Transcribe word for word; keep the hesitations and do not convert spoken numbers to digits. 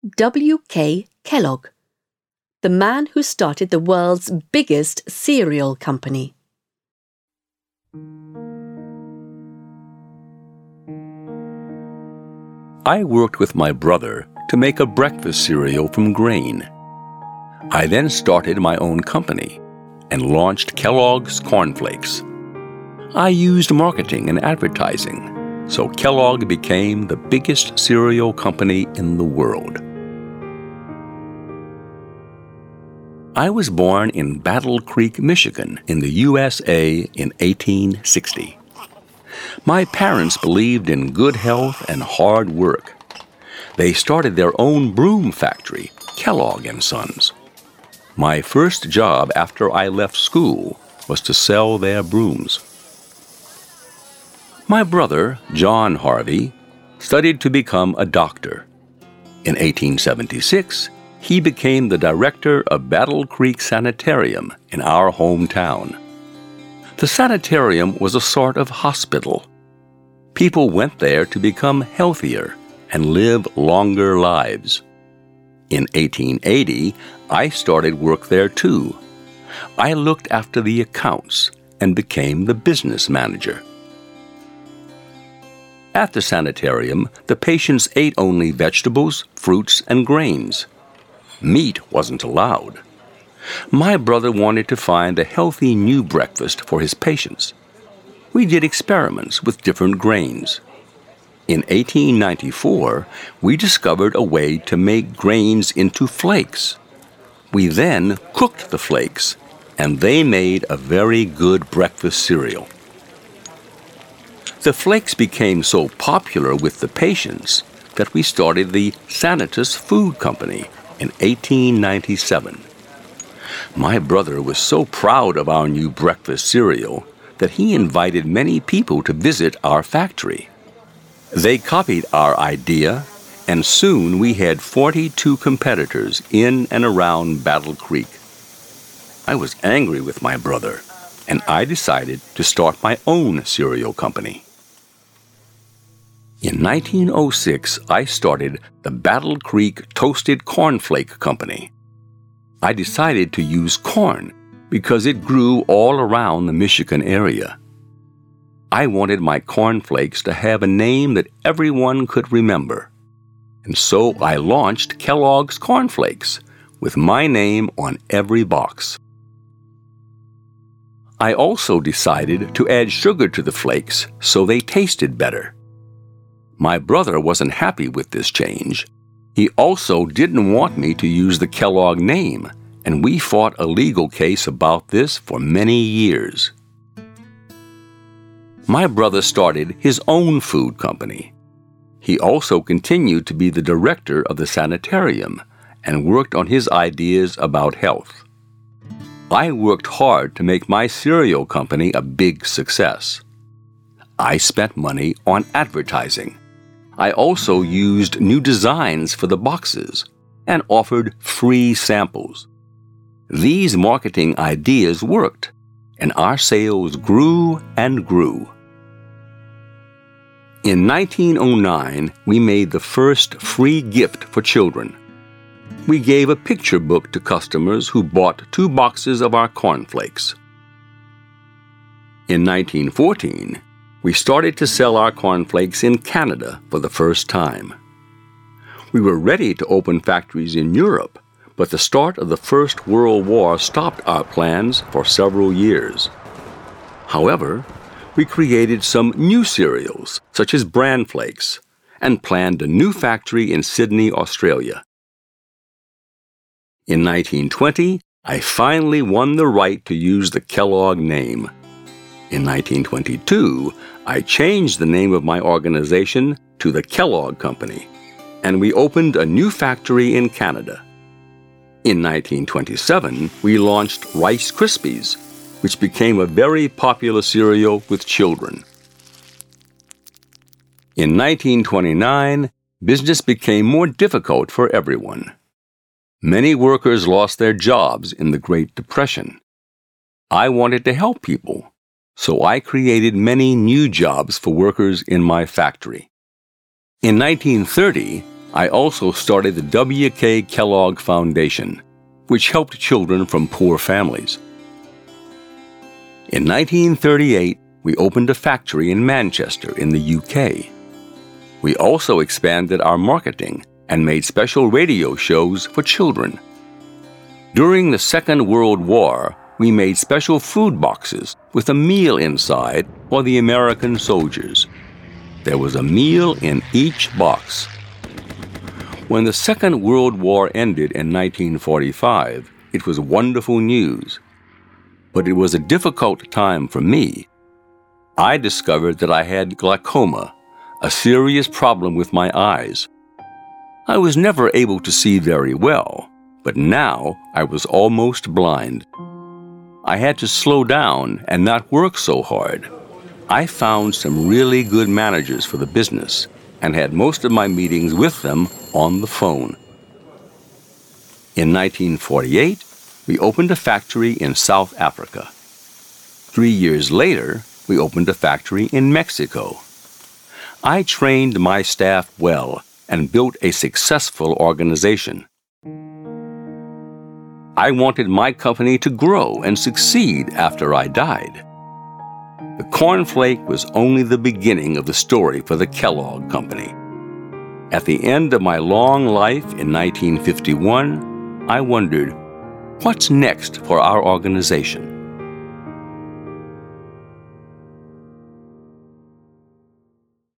W K Kellogg, the man who started the world's biggest cereal company. I worked with my brother to make a breakfast cereal from grain. I then started my own company and launched Kellogg's Corn Flakes. I used marketing and advertising, so Kellogg became the biggest cereal company in the world. I was born in Battle Creek, Michigan, in the U S A in eighteen sixty. My parents believed in good health and hard work. They started their own broom factory, Kellogg and Sons. My first job after I left school was to sell their brooms. My brother, John Harvey, studied to become a doctor. In eighteen seventy-six, he became the director of Battle Creek Sanitarium in our hometown. The sanitarium was a sort of hospital. People went there to become healthier and live longer lives. In eighteen eighty, I started work there too. I looked after the accounts and became the business manager. At the sanitarium, the patients ate only vegetables, fruits, and grains. Meat wasn't allowed. My brother wanted to find a healthy new breakfast for his patients. We did experiments with different grains. In eighteen ninety-four, we discovered a way to make grains into flakes. We then cooked the flakes, and they made a very good breakfast cereal. The flakes became so popular with the patients that we started the Sanitas Food Company in eighteen ninety-seven. My brother was so proud of our new breakfast cereal that he invited many people to visit our factory. They copied our idea, and soon we had forty-two competitors in and around Battle Creek. I was angry with my brother, and I decided to start my own cereal company. In nineteen oh six, I started the Battle Creek Toasted Cornflake Company. I decided to use corn because it grew all around the Michigan area. I wanted my cornflakes to have a name that everyone could remember. And so I launched Kellogg's Corn Flakes with my name on every box. I also decided to add sugar to the flakes so they tasted better. My brother wasn't happy with this change. He also didn't want me to use the Kellogg name, and we fought a legal case about this for many years. My brother started his own food company. He also continued to be the director of the sanitarium and worked on his ideas about health. I worked hard to make my cereal company a big success. I spent money on advertising. I also used new designs for the boxes and offered free samples. These marketing ideas worked, and our sales grew and grew. In nineteen oh nine, we made the first free gift for children. We gave a picture book to customers who bought two boxes of our cornflakes. In nineteen fourteen, we started to sell our cornflakes in Canada for the first time. We were ready to open factories in Europe, but the start of the First World War stopped our plans for several years. However, we created some new cereals, such as Bran Flakes, and planned a new factory in Sydney, Australia. In nineteen twenty, I finally won the right to use the Kellogg name. In nineteen twenty-two, I changed the name of my organization to the Kellogg Company, and we opened a new factory in Canada. In nineteen twenty-seven, we launched Rice Krispies, which became a very popular cereal with children. In nineteen twenty-nine, business became more difficult for everyone. Many workers lost their jobs in the Great Depression. I wanted to help people, so I created many new jobs for workers in my factory. In nineteen thirty, I also started the W K Kellogg Foundation, which helped children from poor families. In nineteen thirty-eight, we opened a factory in Manchester in the U K. We also expanded our marketing and made special radio shows for children. During the Second World War, we made special food boxes with a meal inside for the American soldiers. There was a meal in each box. When the Second World War ended in nineteen forty-five, it was wonderful news. But it was a difficult time for me. I discovered that I had glaucoma, a serious problem with my eyes. I was never able to see very well, but now I was almost blind. I had to slow down and not work so hard. I found some really good managers for the business and had most of my meetings with them on the phone. In nineteen forty-eight, we opened a factory in South Africa. Three years later, we opened a factory in Mexico. I trained my staff well and built a successful organization. I wanted my company to grow and succeed after I died. The cornflake was only the beginning of the story for the Kellogg Company. At the end of my long life in nineteen fifty-one, I wondered, what's next for our organization?